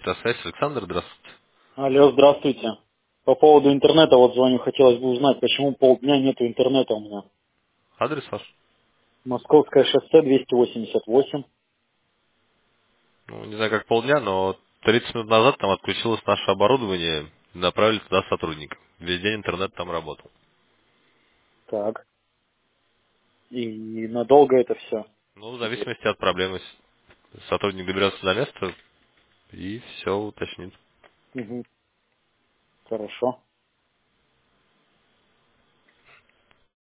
Связь, Александр, здравствуйте. Алло, здравствуйте. По поводу интернета вот звоню, хотелось бы узнать, почему полдня нету интернета у меня. Адрес ваш? Московское шоссе 288. Ну, не знаю, как полдня, но 30 минут назад там отключилось наше оборудование, и направили туда сотрудника. Весь день интернет там работал. Так. И надолго это все? Ну, в зависимости от проблемы. Сотрудник доберется до места и все уточнит. Угу. Хорошо.